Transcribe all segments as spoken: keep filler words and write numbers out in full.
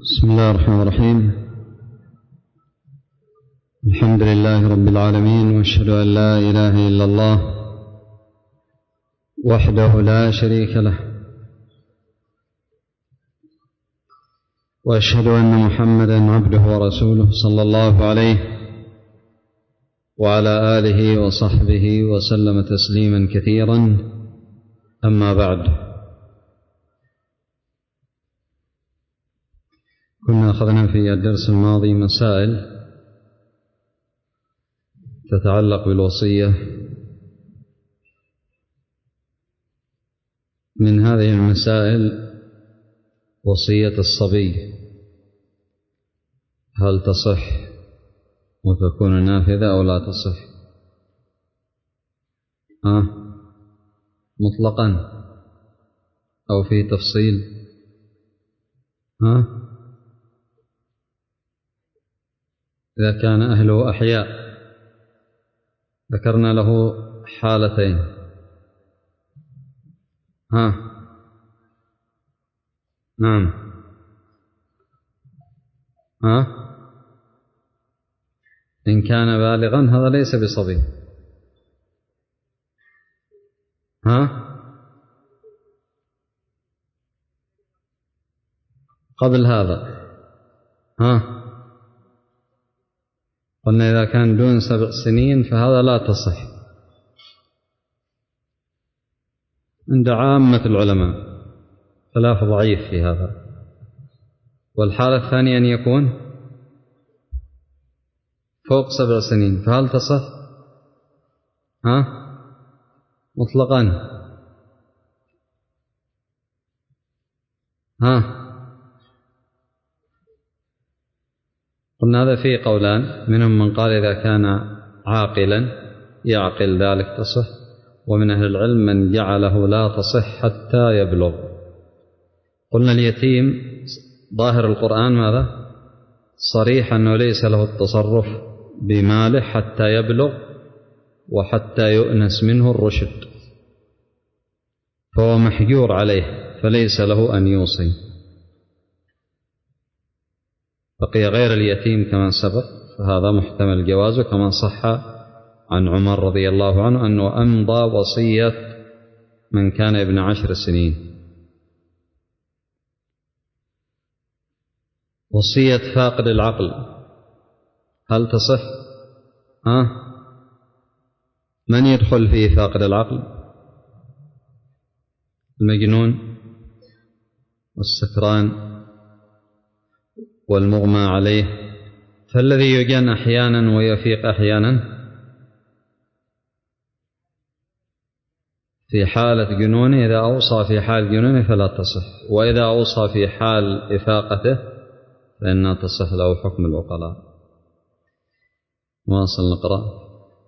بسم الله الرحمن الرحيم. الحمد لله رب العالمين، وأشهد أن لا إله إلا الله وحده لا شريك له، وأشهد أن محمدا عبده ورسوله صلى الله عليه وعلى آله وصحبه وسلم تسليما كثيرا. أما بعد، كنا أخذنا في الدرس الماضي مسائل تتعلق بالوصية. من هذه المسائل وصية الصبي، هل تصح وتكون نافذة أو لا تصح؟ ها؟ مطلقا أو في تفصيل؟ ها؟ إذا كان أهله أحياء ذكرنا له حالتين. ها؟ نعم. ها؟ إن كان بالغا هذا ليس بصبي. ها؟ قبل هذا. ها؟ قلنا إذا كان دون سبع سنين فهذا لا تصح عند عامة العلماء، خلاف ضعيف في هذا. والحالة الثانية أن يكون فوق سبع سنين، فهل تصح؟ ها؟ مطلقا. ها؟ قلنا هذا فيه قولان، منهم من قال إذا كان عاقلا يعقل ذلك تصح، ومن أهل العلم من جعله لا تصح حتى يبلغ. قلنا اليتيم ظاهر القرآن ماذا؟ صريح أنه ليس له التصرف بماله حتى يبلغ وحتى يؤنس منه الرشد، فهو محجور عليه فليس له أن يوصي. بقي غير اليتيم كما سبق، فهذا محتمل الجواز، كما صح عن عمر رضي الله عنه أنه أمضى وصية من كان ابن عشر سنين. وصية فاقد العقل هل تصح؟ ها؟ من يدخل فيه فاقد العقل؟ المجنون والسكران والمغمى عليه. فالذي يجن أحيانا ويفيق أحيانا في حالة جنونه، إذا أوصى في حال جنونه فلا تصح، وإذا أوصى في حال إفاقته فإنها تصح له حكم العقلاء. واصل نقرأ.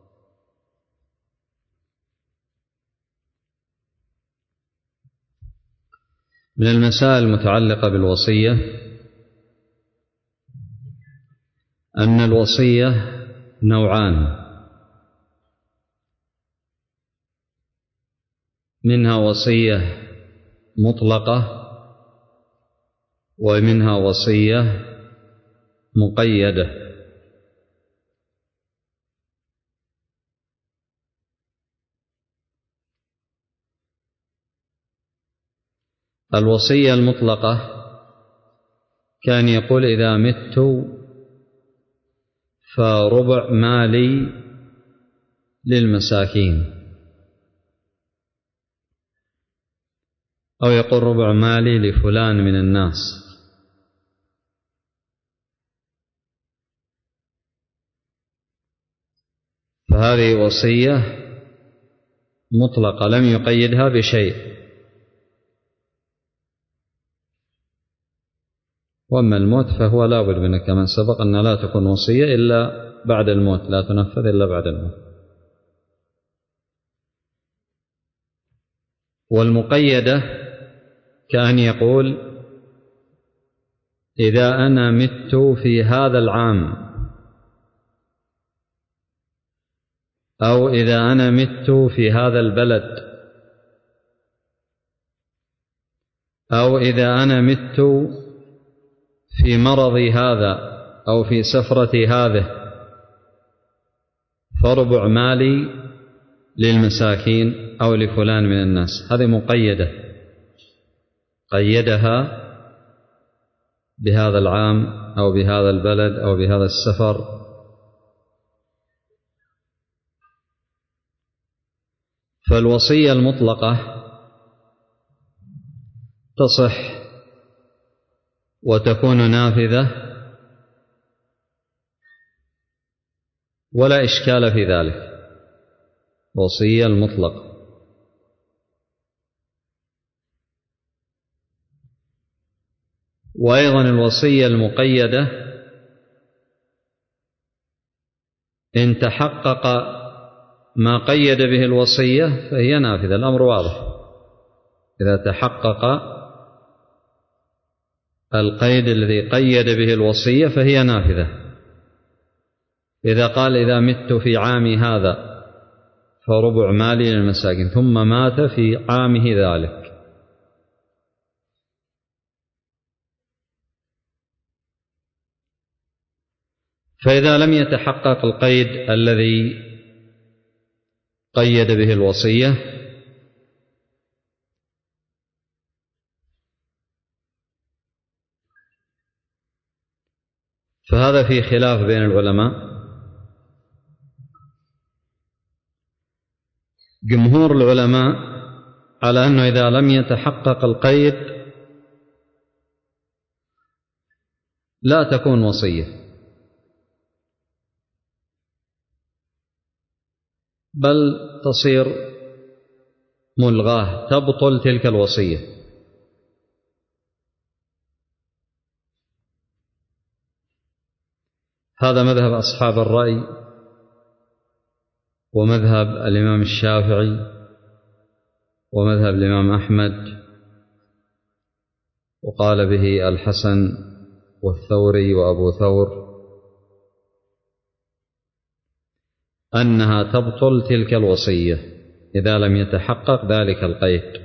من المسائل المتعلقة بالوصية أن الوصية نوعان، منها وصية مطلقة ومنها وصية مقيدة. الوصية المطلقة كان يقول إذا مت فربع مالي للمساكين، أو يقول ربع مالي لفلان من الناس. فهذه وصية مطلقة لم يقيدها بشيء. وأما الموت فهو لا بد منه، كما سبق أن لا تكون وصية إلا بعد الموت، لا تنفذ إلا بعد الموت. والمقيدة كأن يقول إذا أنا مت في هذا العام، أو إذا أنا مت في هذا البلد، أو إذا أنا مت في مرضي هذا أو في سفرتي هذه فربع مالي للمساكين أو لفلان من الناس. هذه مقيدة، قيدها بهذا العام أو بهذا البلد أو بهذا السفر. فالوصية المطلقة تصح وتكون نافذة ولا إشكال في ذلك، وصية المطلقة. وأيضا الوصية المقيدة إن تحقق ما قيد به الوصية فهي نافذة، الأمر واضح. إذا تحقق القيد الذي قيد به الوصية فهي نافذة. إذا قال إذا مت في عامي هذا فربع مالي للمساكين، ثم مات في عامه ذلك، فإذا لم يتحقق القيد الذي قيد به الوصية فهذا في خلاف بين العلماء. جمهور العلماء على أنه إذا لم يتحقق القيد لا تكون وصية، بل تصير ملغاة، تبطل تلك الوصية. هذا مذهب أصحاب الرأي ومذهب الإمام الشافعي ومذهب الإمام أحمد، وقال به الحسن والثوري وأبو ثور، أنها تبطل تلك الوصية إذا لم يتحقق ذلك القيد.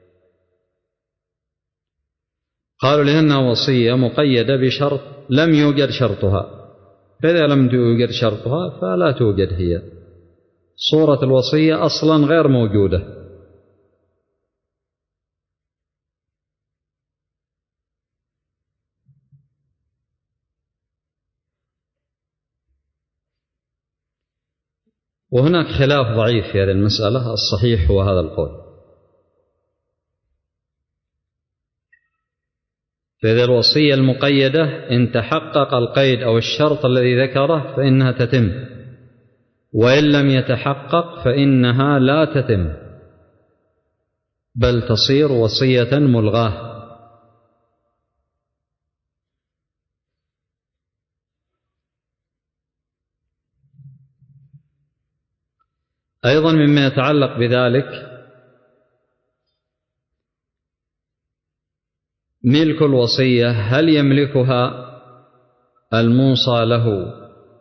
قالوا لأنها وصية مقيدة بشرط لم يوجد شرطها، فإذا لم يوجد شرطها فلا توجد هي، صورة الوصية أصلا غير موجودة. وهناك خلاف ضعيف في هذه المسألة، الصحيح هو هذا القول. فإذا الوصية المقيدة إن تحقق القيد أو الشرط الذي ذكره فإنها تتم، وإن لم يتحقق فإنها لا تتم، بل تصير وصية ملغاة. أيضا مما يتعلق بذلك ملك الوصية، هل يملكها الموصى له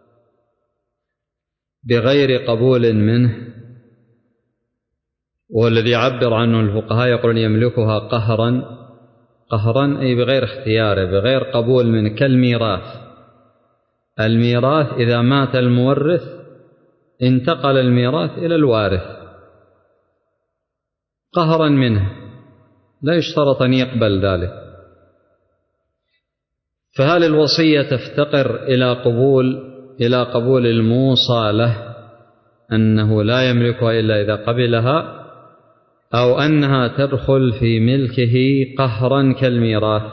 بغير قبول منه؟ والذي يعبر عنه الفقهاء يقولون يملكها قهرا، قهرا أي بغير اختياره، بغير قبول منه، كالميراث. الميراث إذا مات المورث انتقل الميراث إلى الوارث قهرا منه، لا يشترط أن يقبل ذلك. فهل الوصية تفتقر إلى قبول إلى قبول الموصى له أنه لا يملكها إلا إذا قبلها، أو أنها تدخل في ملكه قهرا كالميراث؟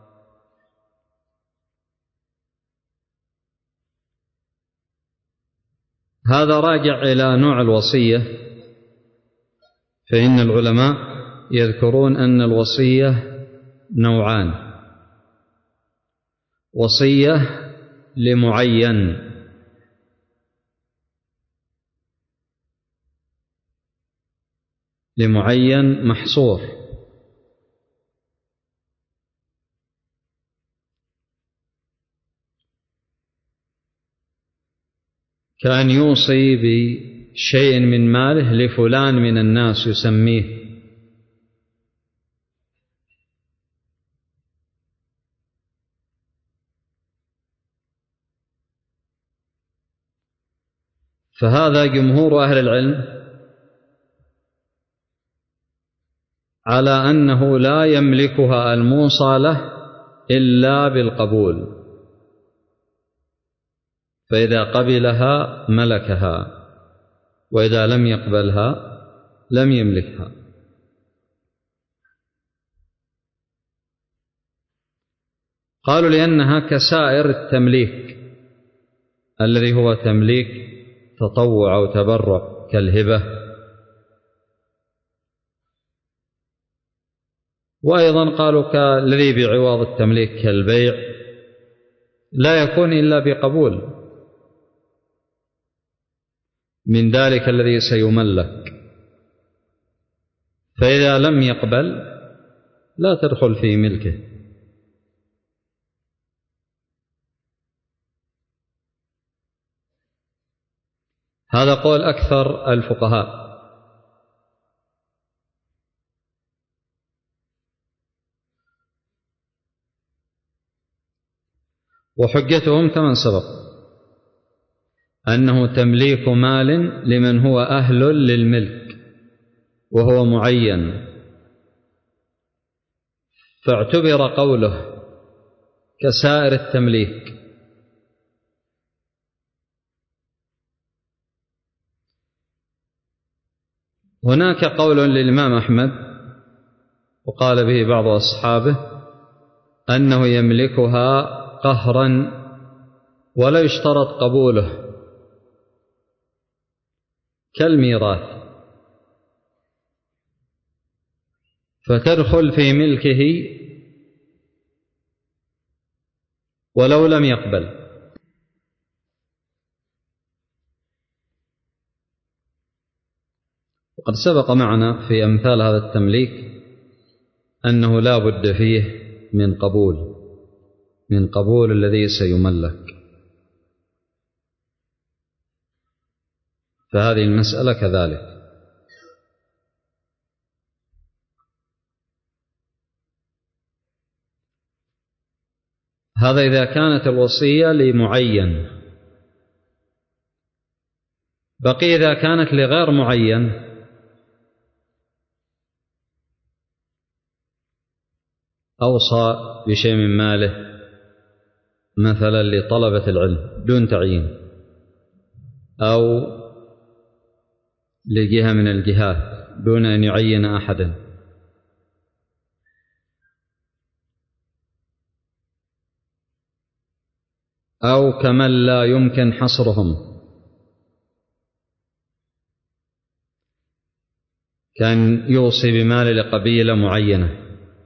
هذا راجع إلى نوع الوصية. فإن العلماء يذكرون أن الوصية نوعان: وصية لمعين، لمعين محصور، كأن يوصي بشيء من ماله لفلان من الناس يسميه، فهذا جمهور أهل العلم على أنه لا يملكها الموصى له إلا بالقبول، فإذا قبلها ملكها، وإذا لم يقبلها لم يملكها. قالوا لأنها كسائر التمليك الذي هو تمليك تطوع أو تبرع كالهبة، وأيضا قالوا كالذي بعوض التمليك كالبيع لا يكون إلا بقبول من ذلك الذي سيملك، فإذا لم يقبل لا تدخل في ملكه. هذا قول أكثر الفقهاء. وحجتهم كما سبق أنه تمليك مال لمن هو أهل للملك وهو معين، فاعتبر قوله كسائر التمليك. هناك قول للإمام أحمد وقال به بعض أصحابه أنه يملكها قهرا ولا يشترط قبوله كالميراث، فتدخل في ملكه ولو لم يقبل. وقد سبق معنا في أمثال هذا التمليك أنه لا بد فيه من قبول من قبول الذي سيملك، فهذه المسألة كذلك. هذا إذا كانت الوصية لمعين. بقي إذا كانت لغير معين أوصى بشيء من ماله مثلا لطلبة العلم دون تعيين، أو لجهة من الجهات دون أن يعين أحدا، أو كمن لا يمكن حصرهم، كان يوصي بمال لقبيلة معينة،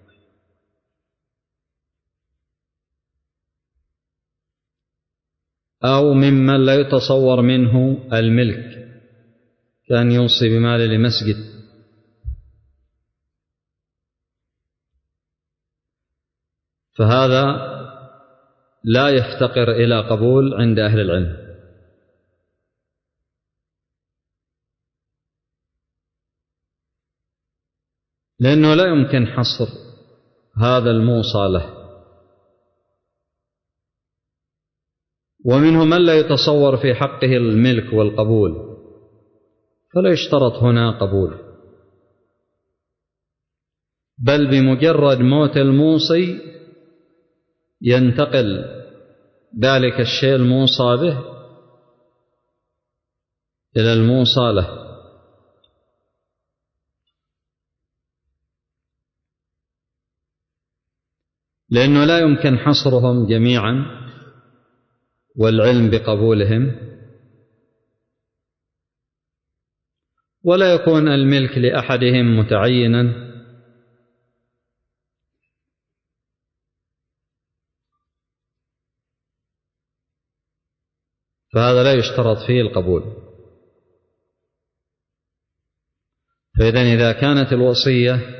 أو ممن لا يتصور منه الملك، كان يوصي بمال لمسجد، فهذا لا يفتقر إلى قبول عند أهل العلم. لأنه لا يمكن حصر هذا الموصى له. ومنهم من لا يتصور في حقه الملك والقبول، فلا يشترط هنا قبول، بل بمجرد موت الموصي ينتقل ذلك الشيء الموصى به إلى الموصى له. لأنه لا يمكن حصرهم جميعا والعلم بقبولهم، ولا يكون الملك لأحدهم متعينا، فهذا لا يشترط فيه القبول. فإذن إذا كانت الوصية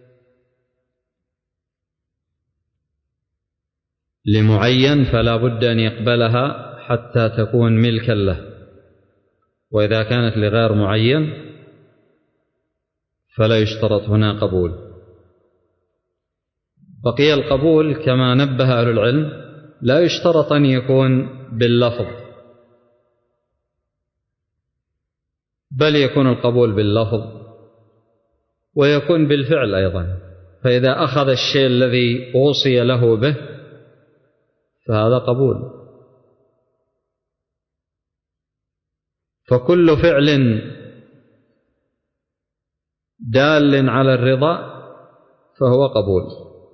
لمعين فلا بد أن يقبلها حتى تكون ملكا له، وإذا كانت لغير معين فلا يشترط هنا قبول. بقي القبول كما نبه أهل العلم لا يشترط أن يكون باللفظ، بل يكون القبول باللفظ ويكون بالفعل أيضا. فإذا أخذ الشيء الذي أوصي له به فهذا قبول. فكل فعل دال على الرضا فهو قبول.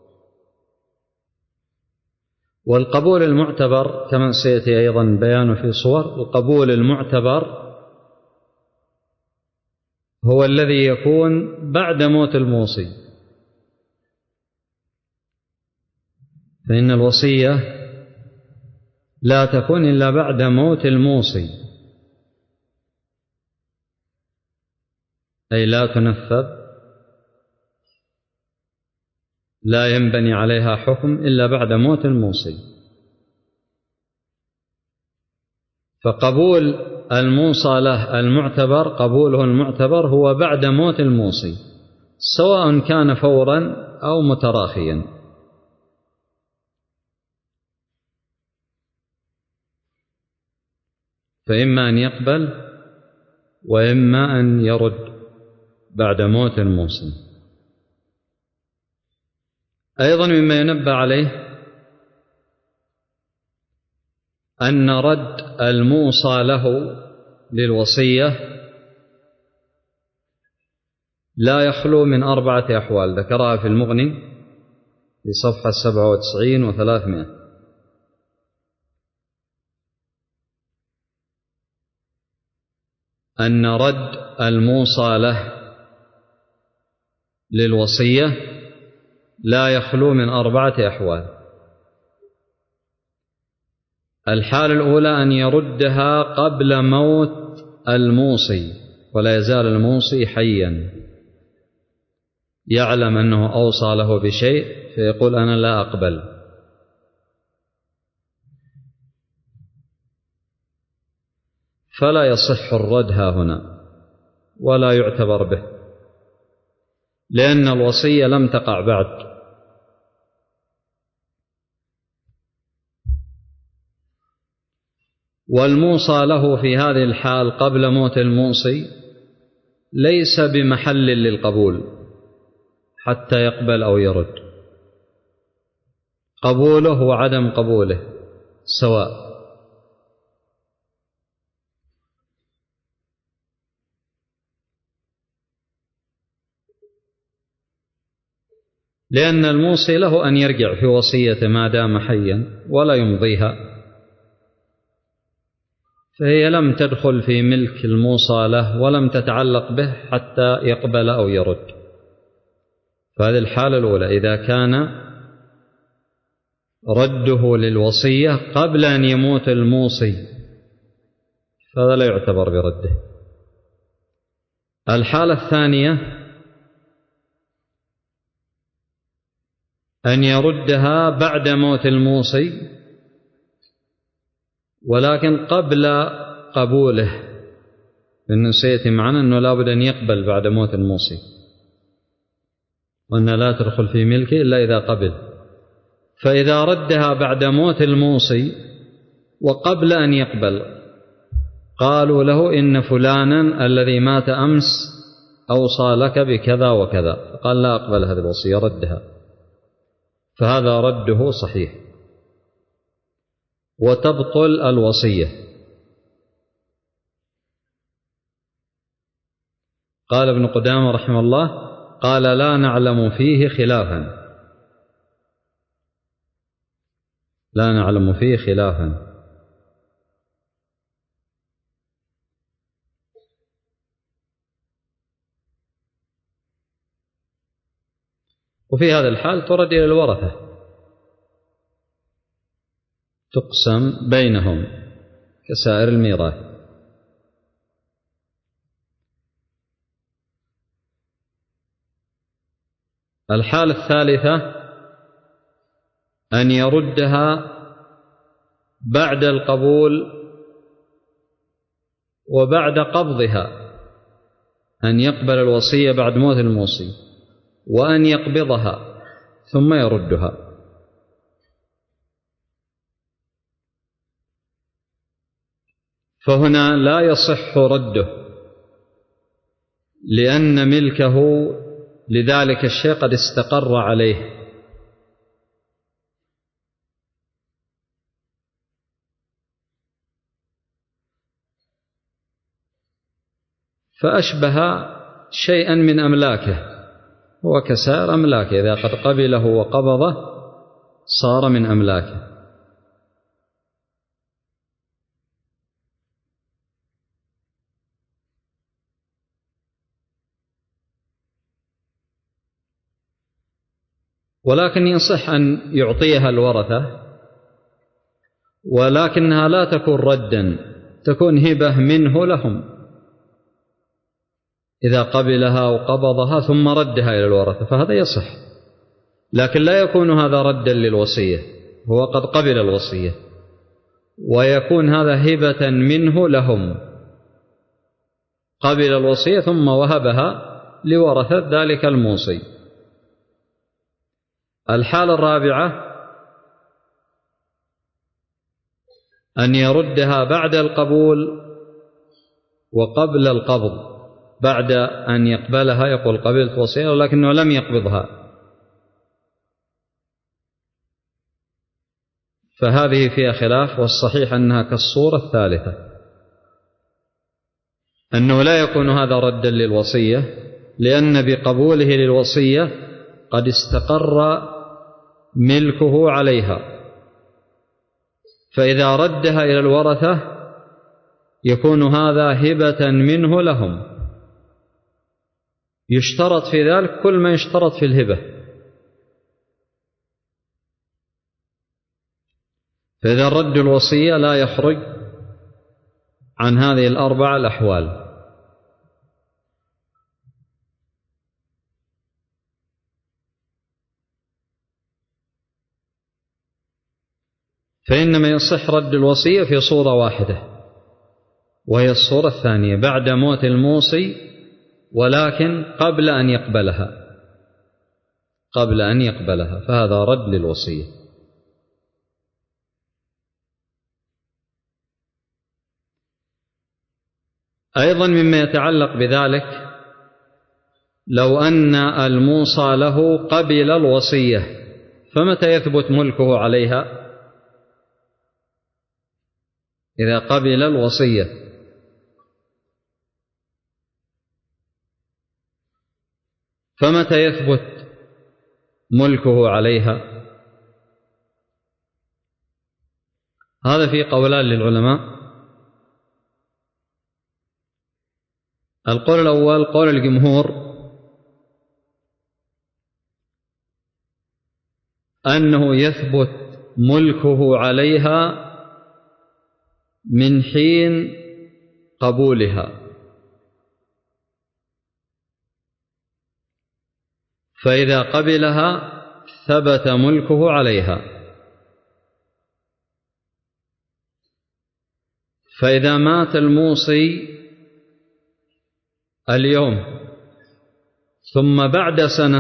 والقبول المعتبر كما سيأتي أيضا بيانه في صور، القبول المعتبر هو الذي يكون بعد موت الموصي، فإن الوصية لا تكون إلا بعد موت الموصي، أي لا تنفذ، لا ينبني عليها حكم إلا بعد موت الموصي. فقبول الموصى له المعتبر، قبوله المعتبر هو بعد موت الموصي، سواء كان فورا أو متراخيا. فإما أن يقبل وإما أن يرد بعد موت الموصي. أيضا مما ينبه عليه أن رد الموصى له للوصية لا يخلو من أربعة أحوال ذكرها في المغني في صفحة سبعة وتسعين وثلاثمائة. أن رد الموصى له للوصية لا يخلو من أربعة أحوال. الحالة الأولى أن يردها قبل موت الموصي ولا يزال الموصي حيا، يعلم أنه أوصى له بشيء فيقول أنا لا أقبل، فلا يصح الرد ها هنا ولا يعتبر به، لأن الوصية لم تقع بعد. والموصى له في هذه الحال قبل موت الموصي ليس بمحل للقبول حتى يقبل أو يرد، قبوله وعدم قبوله سواء. لأن الموصي له أن يرجع في وصيته ما دام حيا ولا يمضيها، فهي لم تدخل في ملك الموصى له ولم تتعلق به حتى يقبل أو يرد. فهذه الحالة الأولى إذا كان رده للوصية قبل أن يموت الموصي فهذا لا يعتبر برده. الحالة الثانية أن يردها بعد موت الموصي ولكن قبل قبوله، لأنه سيأتي معنا أنه لا بد أن يقبل بعد موت الموصي، وأن لا تدخل في ملكه إلا إذا قبل. فإذا ردها بعد موت الموصي وقبل أن يقبل قالوا له إن فلانا الذي مات أمس أوصى لك بكذا وكذا، قال لا أقبل هذه الوصية، ردها، فهذا رده صحيح وتبطل الوصية. قال ابن قدامة رحمه الله قال لا نعلم فيه خلافا، لا نعلم فيه خلافا. وفي هذا الحال ترد إلى الورثة، تقسم بينهم كسائر الميراث. الحالة الثالثة أن يردها بعد القبول وبعد قبضها، أن يقبل الوصية بعد موت الموصي وأن يقبضها ثم يردها. فهنا لا يصح رده لأن ملكه لذلك الشيء قد استقر عليه. فأشبه شيئا من أملاكه، هو كسائر أملاكه، إذا قد قبله وقبضه صار من أملاكه. ولكن يصح أن يعطيها الورثة، ولكنها لا تكون ردا، تكون هبة منه لهم إذا قبلها وقبضها ثم ردها إلى الورثة، فهذا يصح. لكن لا يكون هذا ردا للوصية، هو قد قبل الوصية، ويكون هذا هبة منه لهم، قبل الوصية ثم وهبها لورثة ذلك الموصي. الحالة الرابعة أن يردها بعد القبول وقبل القبض، بعد أن يقبلها يقول قبلت وصية ولكنه لم يقبضها، فهذه فيها خلاف، والصحيح أنها كالصورة الثالثة، أنه لا يكون هذا ردا للوصية، لأن بقبوله للوصية قد استقر ملكه عليها، فإذا ردها إلى الورثة يكون هذا هبة منه لهم. يشترط في ذلك كل ما يشترط في الهبة، فإذا رد الوصية لا يخرج عن هذه الأربع الأحوال. فإنما يصح رد الوصية في صورة واحدة، وهي الصورة الثانية بعد موت الموصي، ولكن قبل أن يقبلها، قبل أن يقبلها، فهذا رد للوصية. أيضا مما يتعلق بذلك، لو أن الموصى له قبل الوصية، فمتى يثبت ملكه عليها؟ إذا قبل الوصية، فمتى يثبت ملكه عليها؟ هذا في قولان للعلماء. القول الأول قول الجمهور أنه يثبت ملكه عليها من حين قبولها، فإذا قبلها ثبت ملكه عليها، فإذا مات الموصي اليوم ثم بعد سنة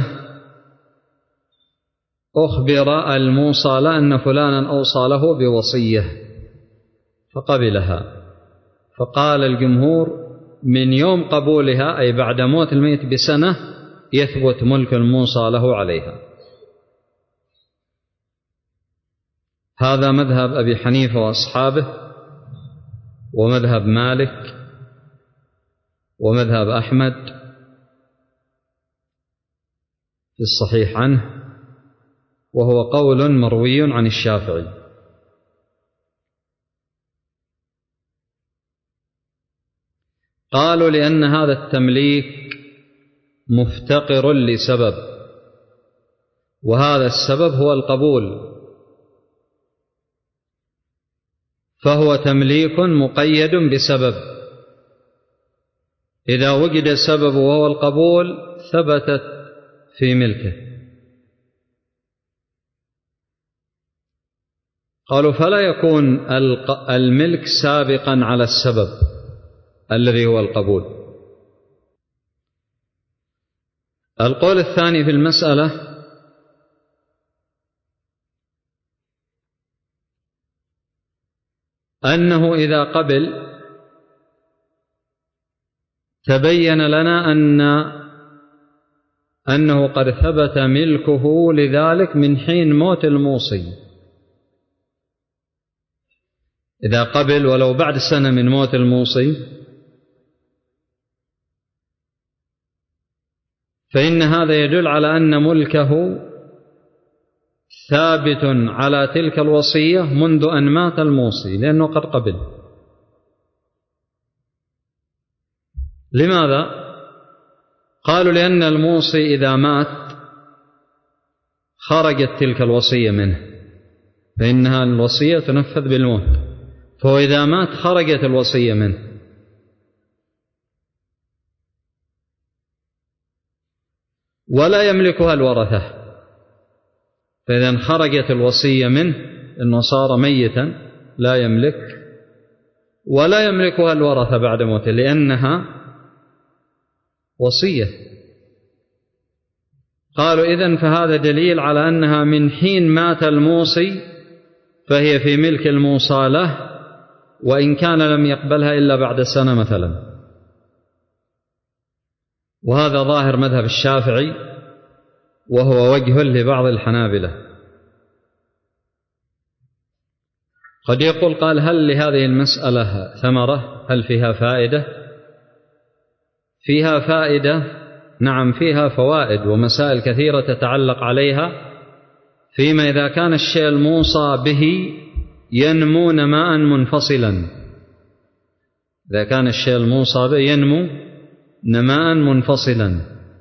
أخبر الموصى له أن فلانا أوصى له بوصية فقبلها، فقال الجمهور من يوم قبولها أي بعد موت الميت بسنة يثبت ملك الموصى له عليها. هذا مذهب أبي حنيفة وأصحابه، ومذهب مالك، ومذهب أحمد في الصحيح عنه، وهو قول مروي عن الشافعي. قالوا لأن هذا التمليك مفتقر لسبب، وهذا السبب هو القبول، فهو تمليك مقيد بسبب، إذا وجد سبب وهو القبول ثبتت في ملكه. قالوا فلا يكون الملك سابقا على السبب الذي هو القبول. القول الثاني في المسألة أنه إذا قبل تبين لنا أن أنه قد ثبت ملكه لذلك من حين موت الموصي. إذا قبل ولو بعد سنة من موت الموصي فإن هذا يدل على أن ملكه ثابت على تلك الوصية منذ أن مات الموصي، لأنه قد قبل. لماذا؟ قالوا لأن الموصي إذا مات خرجت تلك الوصية منه، فإنها الوصية تنفذ بالموت، فهو إذا مات خرجت الوصية منه. ولا يملكها الورثة، فإذا خرجت الوصية منه إنه صار ميتا لا يملك، ولا يملكها الورثة بعد موته لأنها وصية. قالوا إذن فهذا دليل على أنها من حين مات الموصي فهي في ملك الموصى له، وإن كان لم يقبلها إلا بعد سنة مثلا. وهذا ظاهر مذهب الشافعي، وهو وجه لبعض الحنابلة. قد يقول قال هل لهذه المسألة ثمرة؟ هل فيها فائدة؟ فيها فائدة، نعم فيها فوائد ومسائل كثيرة تتعلق عليها، فيما إذا كان الشيء الموصى به ينمو نماء منفصلا. إذا كان الشيء الموصى به ينمو نماء منفصلا،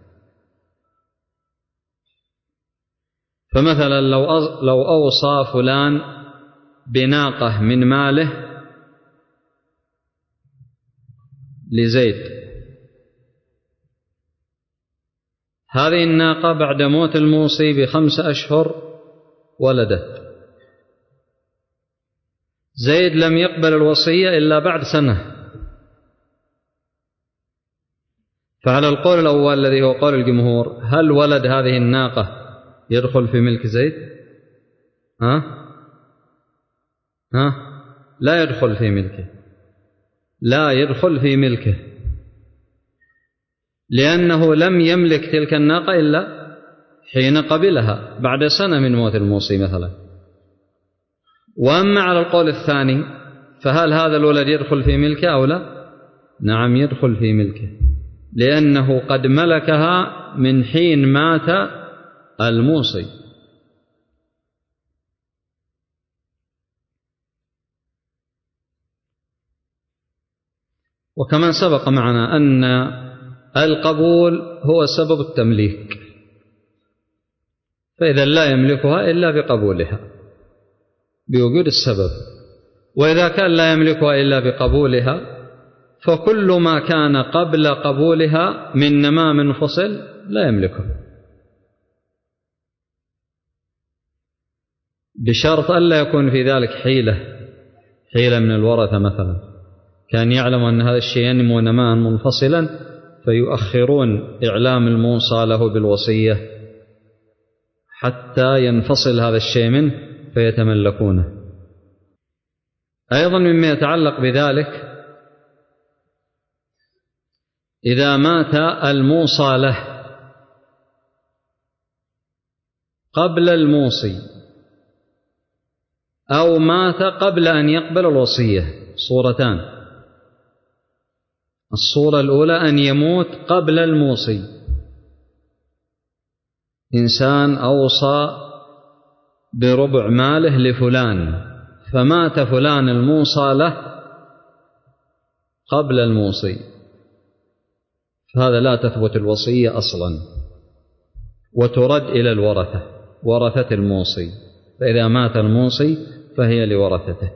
فمثلا لو لو أوصى فلان بناقة من ماله لزيد، هذه الناقة بعد موت الموصي بخمس أشهر ولدت، زيد لم يقبل الوصية إلا بعد سنة، فعلى القول الأول الذي هو قول الجمهور هل ولد هذه الناقة يدخل في ملك زيد؟ ها؟ ها؟ لا يدخل في ملكه، لا يدخل في ملكه، لأنه لم يملك تلك الناقة إلا حين قبلها بعد سنة من موت الموصي مثلا. وأما على القول الثاني فهل هذا الولد يدخل في ملكه أو لا؟ نعم يدخل في ملكه، لأنه قد ملكها من حين مات الموصي. وكما سبق معنا أن القبول هو سبب التمليك، فإذا لا يملكها إلا بقبولها بوجود السبب، وإذا كان لا يملكها إلا بقبولها فكل ما كان قبل قبولها من نماء منفصل لا يملكه، بشرط ألا يكون في ذلك حيلة حيلة من الورثة مثلا، كان يعلم أن هذا الشيء ينمو نماء منفصلا فيؤخرون إعلام الموصى له بالوصية حتى ينفصل هذا الشيء منه فيتملكونه. أيضا مما يتعلق بذلك إذا مات الموصى له قبل الموصي أو مات قبل أن يقبل الوصية، صورتان: الصورة الأولى أن يموت قبل الموصي، إنسان أوصى بربع ماله لفلان فمات فلان الموصى له قبل الموصي، فهذا لا تثبت الوصية أصلا وترد إلى الورثة ورثة الموصي، فإذا مات الموصي فهي لورثته،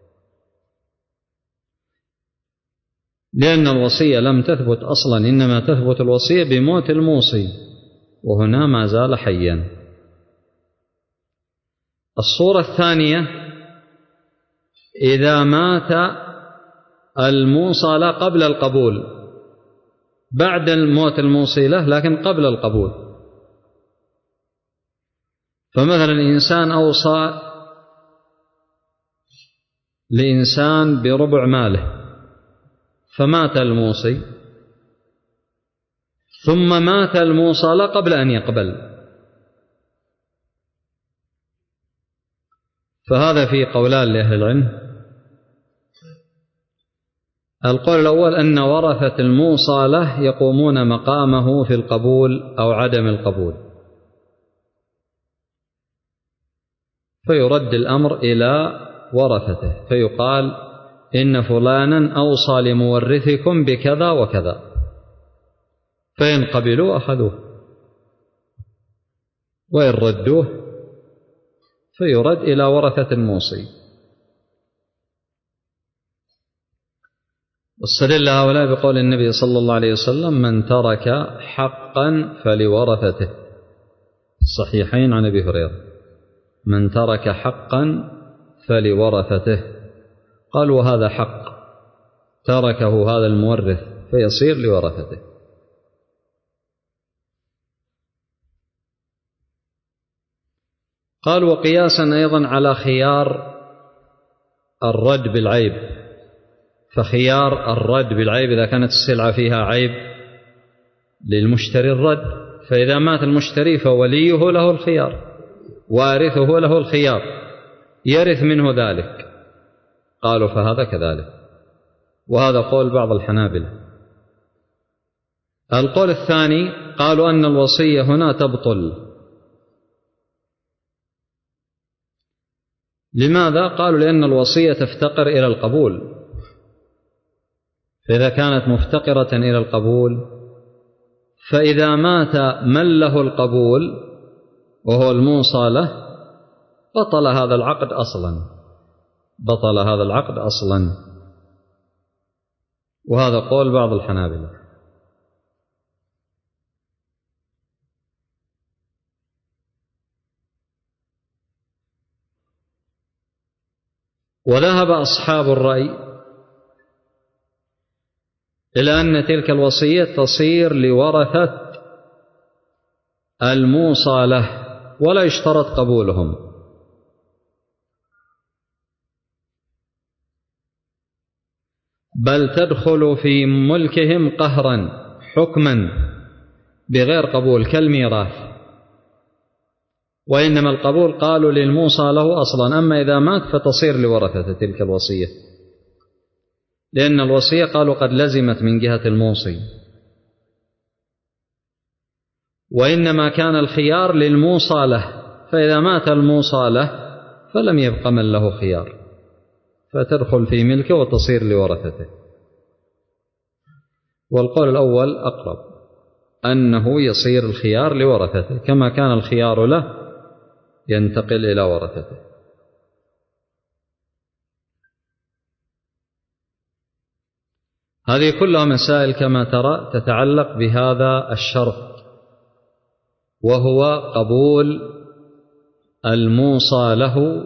لأن الوصية لم تثبت أصلا، إنما تثبت الوصية بموت الموصي وهنا ما زال حيا. الصورة الثانية إذا مات الموصى له قبل القبول، بعد الموت الموصي له لكن قبل القبول، فمثلا إنسان أوصى لإنسان بربع ماله فمات الموصي ثم مات الموصى له قبل أن يقبل. فهذا فيه قولان لأهل العلم. القول الأول أن ورثة الموصى له يقومون مقامه في القبول أو عدم القبول، فيرد الأمر إلى ورثته فيقال إن فلانا أوصى لمورثكم بكذا وكذا، فإن قبلوا أخذوه وإن ردوه فيرد إلى ورثة الموصي. واستدل هؤلاء بقول النبي صلى الله عليه وسلم: من ترك حقا فلورثته، الصحيحين عن أبي هريرة: من ترك حقا فلورثته. قال: وهذا حق تركه هذا المورث فيصير لورثته. قال: وقياسا أيضا على خيار الرد بالعيب، فخيار الرد بالعيب إذا كانت السلعة فيها عيب للمشتري الرد، فإذا مات المشتري فوليه له الخيار، وارثه له الخيار، يرث منه ذلك. قالوا: فهذا كذلك. وهذا قول بعض الحنابلة. القول الثاني قالوا أن الوصية هنا تبطل. لماذا؟ قالوا: لأن الوصية تفتقر إلى القبول، فإذا كانت مفتقرة إلى القبول فإذا مات من له القبول وهو الموصى له بطل هذا العقد أصلا، بطل هذا العقد أصلا. وهذا قول بعض الحنابلة. وذهب أصحاب الرأي إلى أن تلك الوصية تصير لورثة الموصى له ولا يشترط قبولهم، بل تدخل في ملكهم قهرا حكما بغير قبول كالميراث. وإنما القبول قالوا للموصى له أصلا، أما إذا مات فتصير لورثة تلك الوصية، لأن الوصية قالوا قد لزمت من جهة الموصي، وإنما كان الخيار للموصى له، فإذا مات الموصى له فلم يبق من له خيار، فتدخل في ملكه وتصير لورثته. والقول الأول أقرب، أنه يصير الخيار لورثته، كما كان الخيار له ينتقل إلى ورثته. هذه كلها مسائل كما ترى تتعلق بهذا الشرط، وهو قبول الموصى له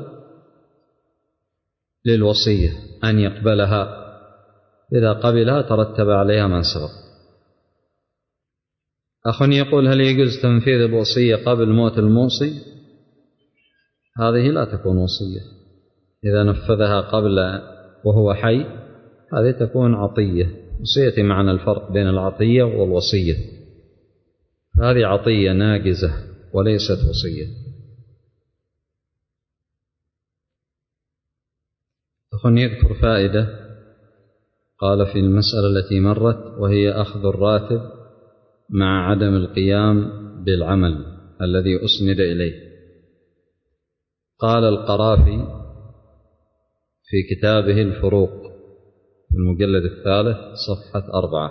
للوصية، أن يقبلها، إذا قبلها ترتب عليها ما سبق. أخ يقول: هل يجوز تنفيذ الوصية قبل موت الموصي؟ هذه لا تكون وصية. إذا نفذها قبل وهو حي هذه تكون عطية، وسيأتي معنا الفرق بين العطية والوصية. هذه عطية ناقزة وليست وصية. أخ يذكر فائدة قال في المسألة التي مرت، وهي أخذ الراتب مع عدم القيام بالعمل الذي أسند إليه. قال القرافي في كتابه الفروق في المجلد الثالث صفحة أربعة: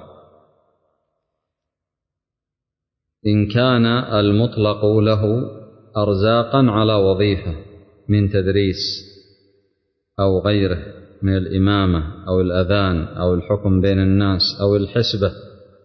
إن كان المطلق له أرزاقا على وظيفة من تدريس أو غيره من الإمامة أو الأذان أو الحكم بين الناس أو الحسبة،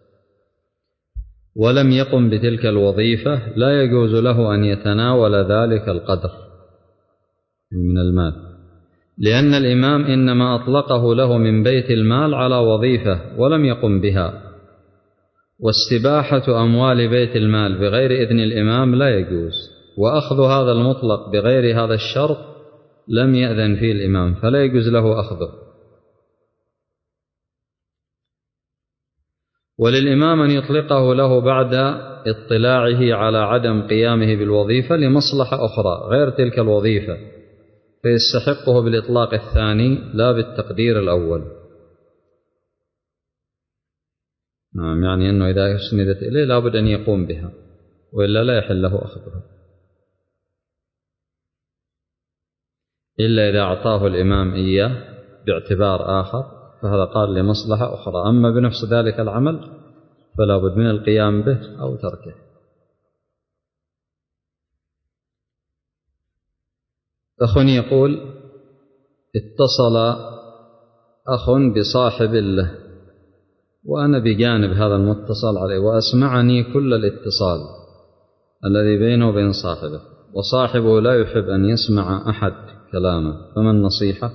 ولم يقم بتلك الوظيفة، لا يجوز له أن يتناول ذلك القدر من المال، لأن الإمام إنما أطلقه له من بيت المال على وظيفة ولم يقم بها، واستباحة أموال بيت المال بغير إذن الإمام لا يجوز، وأخذ هذا المطلق بغير هذا الشرط لم يأذن فيه الإمام، فلا يجوز له أخذه. وللإمام أن يطلقه له بعد اطلاعه على عدم قيامه بالوظيفة لمصلحة أخرى غير تلك الوظيفة، فيستحقه بالإطلاق الثاني لا بالتقدير الأول. نعم، يعني أنه إذا أسندت إليه لا بد أن يقوم بها، وإلا لا يحل له أخذها، إلا إذا أعطاه الإمام إياه باعتبار آخر، فهذا قال لمصلحة أخرى. أما بنفس ذلك العمل فلا بد من القيام به أو تركه. أخ يقول: اتصل أخ بصاحب له وأنا بجانب هذا المتصل عليه، وأسمعني كل الاتصال الذي بينه وبين صاحبه، وصاحبه لا يحب أن يسمع أحد كلامه، فما النصيحة؟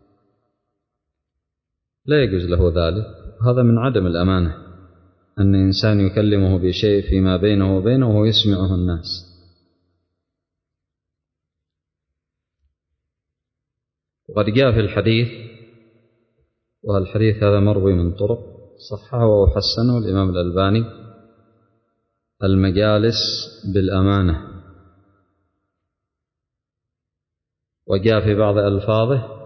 لا يجوز له ذلك، هذا من عدم الأمانة أن إنسان يكلمه بشيء فيما بينه وبينه ويسمعه الناس. وقد جاء في الحديث، والحديث هذا مروي من طرق صححه وحسنه الإمام الألباني: المجالس بالأمانة. وجاء في بعض ألفاظه: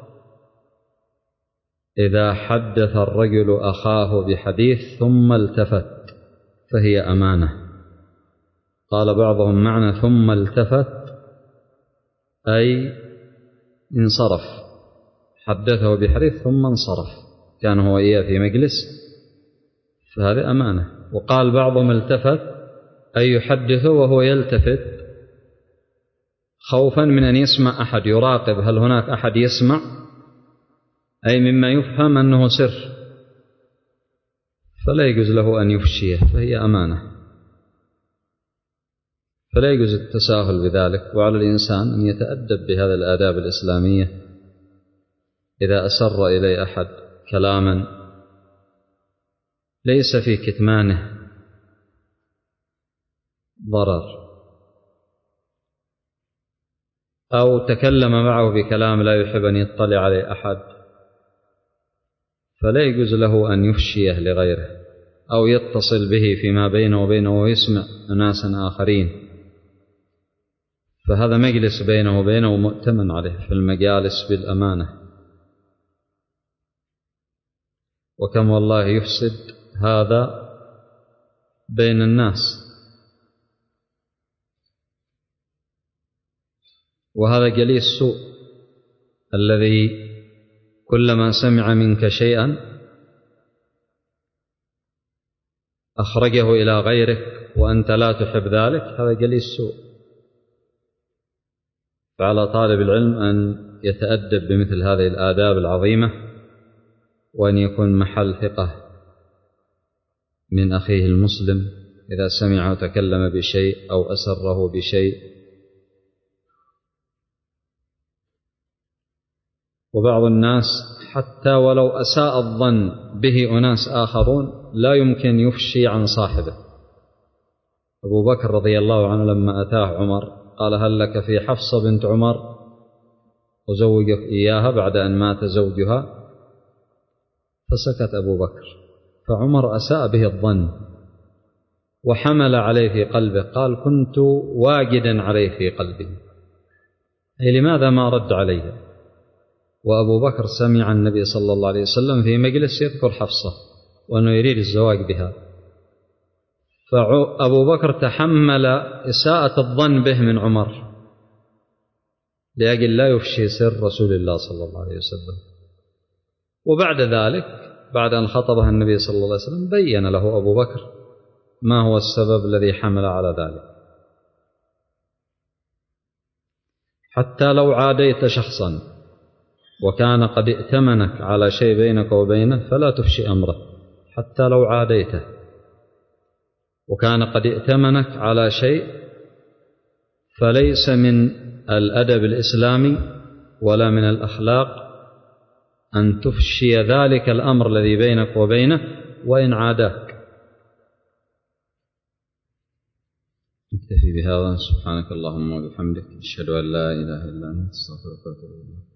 إذا حدث الرجل أخاه بحديث ثم التفت فهي أمانة. قال بعضهم معنى ثم التفت أي انصرف، حدثه بحديث ثم انصرف، كان هو إياه في مجلس، فهذه أمانة. وقال بعضهم التفت أي يحدثه وهو يلتفت خوفا من أن يسمع أحد، يراقب هل هناك أحد يسمع، أي مما يفهم أنه سر، فلا يجوز له أن يفشيه، فهي أمانة، فلا يجوز التساهل بذلك. وعلى الإنسان أن يتأدب بهذه الآداب الإسلامية. إذا أسر إلي أحد كلاما ليس في كتمانه ضرر، أو تكلم معه بكلام لا يحب أن يطلع عليه أحد، فلا يجوز له أن يفشيه لغيره أو يتصل به فيما بينه وبينه ويسمع أناسا آخرين، فهذا مجلس بينه وبينه مؤتمن عليه في المجالس بالأمانة. وكم والله يفسد هذا بين الناس. وهذا جليس سوء الذي كلما سمع منك شيئا أخرجه إلى غيرك وأنت لا تحب ذلك، هذا جليس سوء. فعلى طالب العلم أن يتأدب بمثل هذه الآداب العظيمة، وأن يكون محل ثقة من أخيه المسلم إذا سمع وتكلم بشيء أو أسره بشيء. وبعض الناس حتى ولو أساء الظن به أناس آخرون لا يمكن يفشي عن صاحبه. أبو بكر رضي الله عنه لما أتاه عمر قال: هل لك في حفصة بنت عمر أزوجك إياها بعد أن مات زوجها؟ فسكت أبو بكر، فعمر أساء به الظن وحمل عليه في قلبه، قال: كنت واجدا عليه في قلبه، أي لماذا ما رد عليه؟ وأبو بكر سمع النبي صلى الله عليه وسلم في مجلس يذكر حفصة وأنه يريد الزواج بها، فأبو بكر تحمل إساءة الظن به من عمر لأجل لا يفشي سر رسول الله صلى الله عليه وسلم. وبعد ذلك بعد أن خطبها النبي صلى الله عليه وسلم بين له أبو بكر ما هو السبب الذي حمل على ذلك. حتى لو عاديت شخصا وكان قد ائتمنك على شيء بينك وبينه فلا تفشي أمره، حتى لو عاديته وكان قد ائتمنك على شيء، فليس من الأدب الإسلامي ولا من الأخلاق أن تفشي ذلك الأمر الذي بينك وبينه وإن عاداك. نكتفي بهذا. سبحانك اللهم وبحمدك، أشهد أن لا إله إلا أنت، أستغفرك وأتوب إليك.